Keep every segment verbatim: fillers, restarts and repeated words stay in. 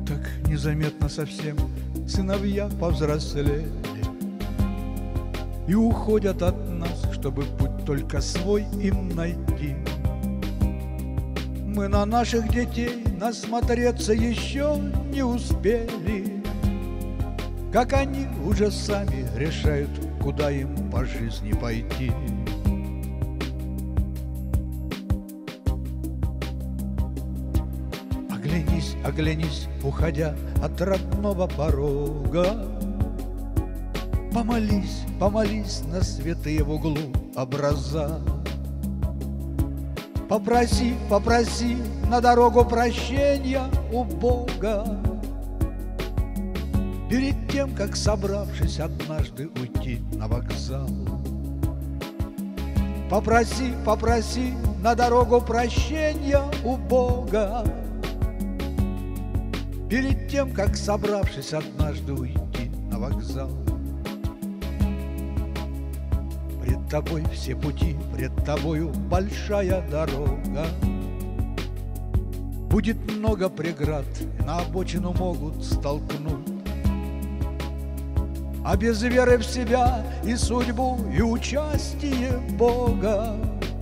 Так незаметно совсем сыновья повзрослели и уходят от нас, чтобы путь только свой им найти. Мы на наших детей насмотреться еще не успели, как они уже сами решают, куда им по жизни пойти. Оглянись, оглянись, уходя от родного порога, помолись, помолись на святые в углу образа. Попроси, попроси на дорогу прощения у Бога, перед тем, как, собравшись однажды, уйти на вокзал. Попроси, попроси на дорогу прощения у Бога, перед тем, как, собравшись однажды, уйти на вокзал. Пред тобой все пути, пред тобою большая дорога. Будет много преград, и на обочину могут столкнуть. А без веры в себя и судьбу, и участие Бога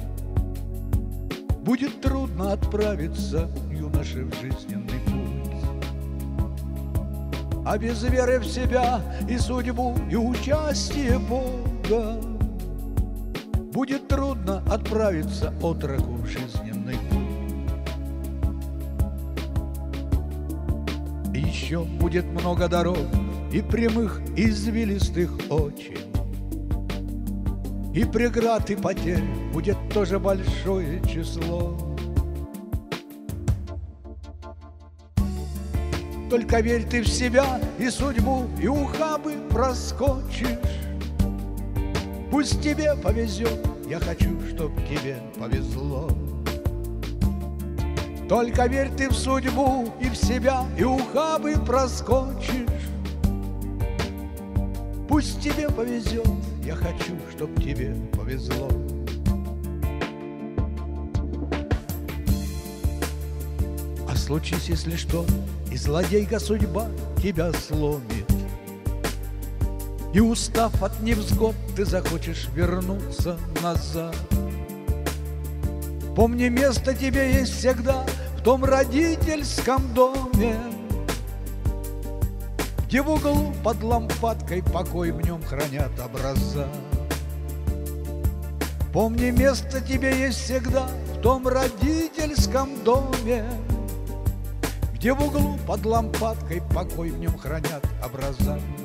будет трудно отправиться, юноше, в жизненный путь. А без веры в себя и судьбу, и участие Бога будет трудно отправиться отроку в жизненный путь. И еще будет много дорог, и прямых, и извилистых очень, и преград, и потерь будет тоже большое число. Только верь ты в себя и судьбу, и ухабы проскочишь. Пусть тебе повезет, я хочу, чтоб тебе повезло. Только верь ты в судьбу и в себя, и ухабы проскочишь. Пусть тебе повезет, я хочу, чтоб тебе повезло. А случись, если что, и злодейка судьба тебя сломит, и, устав от невзгод, ты захочешь вернуться назад. Помни, место тебе есть всегда в том родительском доме, где в углу под лампадкой покой в нем хранят образа. Помни, место тебе есть всегда в том родительском доме, где в углу под лампадкой покой в нем хранят образа.